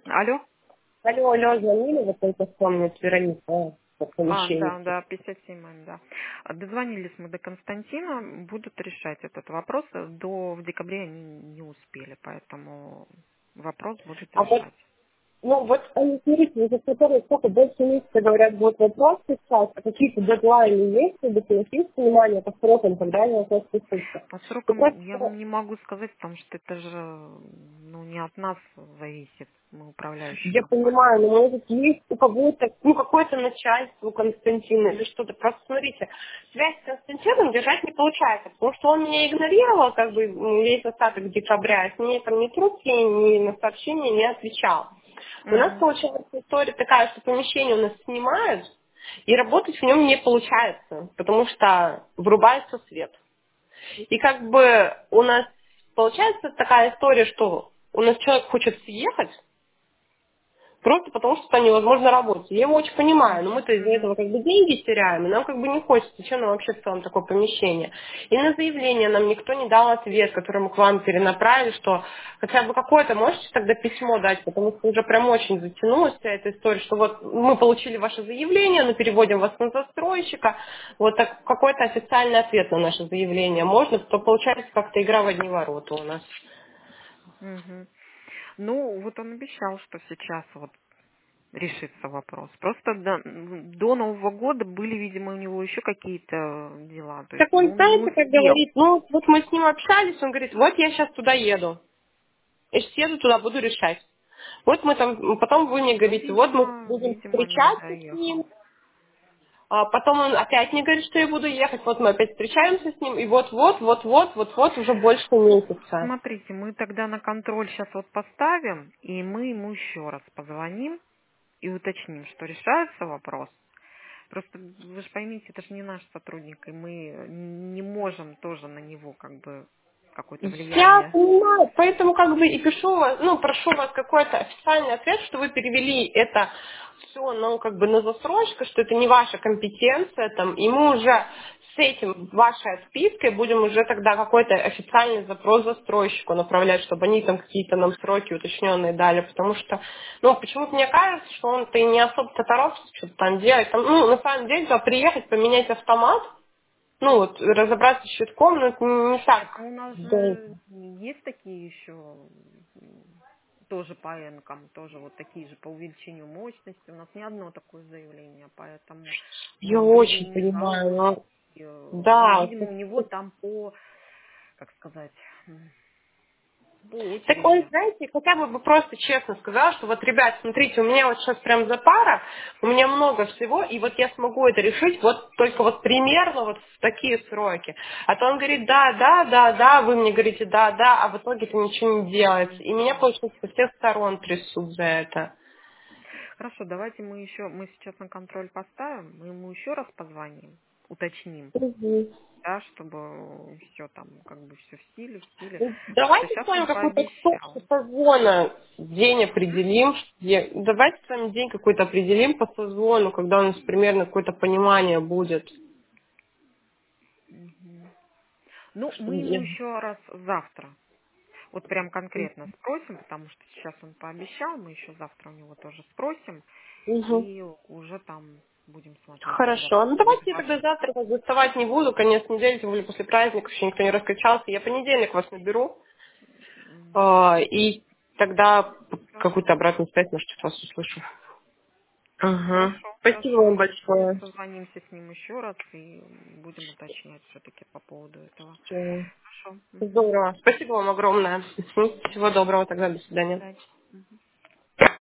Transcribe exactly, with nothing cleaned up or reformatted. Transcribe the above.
Алло? Алло, алло, звонили, вот только вспомнить, Вероника, по А, помещению. да, да, пятьдесят семь, м, да. А, Дозвонились мы до Константина, будут решать этот вопрос. До в декабре они не успели, поэтому вопрос будут А вот, решать. ну вот, они, смотрите, за которые сколько больше месяца говорят, вот вопрос сейчас, а какие-то дедлайны есть, чтобы перейти внимание по срокам, когда они вопрос пишутся. По И срокам я просто вам не могу сказать, потому что это же ну, не от нас зависит, мы управляющая я компания. понимаю, но может есть у кого-то, ну какое-то начальство у Константина или что-то. Просто смотрите, связь с Константином держать не получается, потому что он меня игнорировал как бы м, весь остаток декабря, с ней там ни трубки, ни на сообщения не отвечал. У нас Угу. получилась история такая, что помещение у нас снимают, и работать в нем не получается, потому что врубается свет. И как бы у нас получается такая история, что у нас человек хочет съехать, просто потому что там невозможно работать. Я его очень понимаю, но Угу. мы-то из-за этого как бы деньги теряем, и нам как бы не хочется, зачем нам вообще в целом такое помещение. И на заявление нам никто не дал ответ, который мы к вам перенаправили, что хотя бы какое-то можете тогда письмо дать, потому что уже прям очень затянулась вся эта история, что вот мы получили ваше заявление, мы переводим вас на застройщика, вот так какой-то официальный ответ на наше заявление можно, то получается как-то игра в одни ворота у нас. Угу. Ну, вот он обещал, что сейчас вот решится вопрос. Просто до, до Нового года были, видимо, у него еще какие-то дела. То Так есть он, он не знаете, как успел. говорит, ну, вот мы с ним общались, он говорит, вот я сейчас туда еду. Я сейчас еду туда, буду решать. Вот мы там, потом вы мне Ну, говорите, вот мы видимо, будем видимо, не встречаться с ним, доехал. а потом он опять мне говорит, что я буду ехать, вот мы опять встречаемся с ним, и вот-вот, вот-вот, вот-вот уже больше месяца. Смотрите, мы тогда на контроль сейчас вот поставим, и мы ему еще раз позвоним и уточним, что решается вопрос. Просто вы же поймите, это же не наш сотрудник, и мы не можем тоже на него как бы какое-то Я влияние. понимаю, поэтому как бы и пишу вас, ну, прошу вас какой-то официальный ответ, что вы перевели это все, ну, как бы на застройщика, что это не ваша компетенция, там, и мы уже с этим, вашей отпиской, будем уже тогда какой-то официальный запрос застройщику направлять, чтобы они там какие-то нам сроки уточненные дали, потому что, ну, почему-то мне кажется, что он-то и не особо-то торопится что-то там делать, там, ну, на самом деле, туда приехать, поменять автомат, ну, вот, разобраться с щитком, ну, это не так Так а у нас долго. же есть такие еще м, тоже по энкам, тоже вот такие же по увеличению мощности. У нас не одно такое заявление, поэтому Я он вроде и очень не понимаю, жалуется. но И, э, ну, да. видимо, у него там по, как сказать, м, по Так он, очереди. знаете, хотя бы бы просто честно сказал, что вот, ребят, смотрите, у меня вот сейчас прям за пара, у меня много всего, и вот я смогу это решить вот только вот примерно вот в такие сроки. А то он говорит, да, да, да, да, вы мне говорите, да, да, а в итоге это ничего не делается. И меня, получается, со всех сторон трясут за это. Хорошо, давайте мы еще, мы сейчас на контроль поставим, мы ему еще раз позвоним, уточним, Мгм. да, чтобы все там, как бы все в силе, в силе. Ну, Потому что давайте с сейчас вами он какую-то точку пообещал. созвона, день определим. где- Давайте с вами день какой-то определим по созвону, когда у нас примерно какое-то понимание будет. Мгм. Ну, Что мы ему я- еще раз завтра, вот прям конкретно спросим, потому что сейчас он пообещал, мы еще завтра у него тоже спросим, Мгм. и уже там будем смотреть, когда Хорошо. Ну будет давайте я ваш. тогда завтра вас доставать не буду. Конец недели, тем более после праздника, еще никто не раскачался. Я понедельник вас наберу. М, а, И тогда какую-то Хорошо. обратную связь, может, от вас услышу. Ага. Хорошо, Спасибо хорошо. вам Мы большое. созвонимся с ним еще раз и будем уточнять все-таки по поводу этого. Всё. Хорошо. Мгм. Здорово. Спасибо вам огромное. Мгм. Всего доброго тогда. До До свидания. свидания.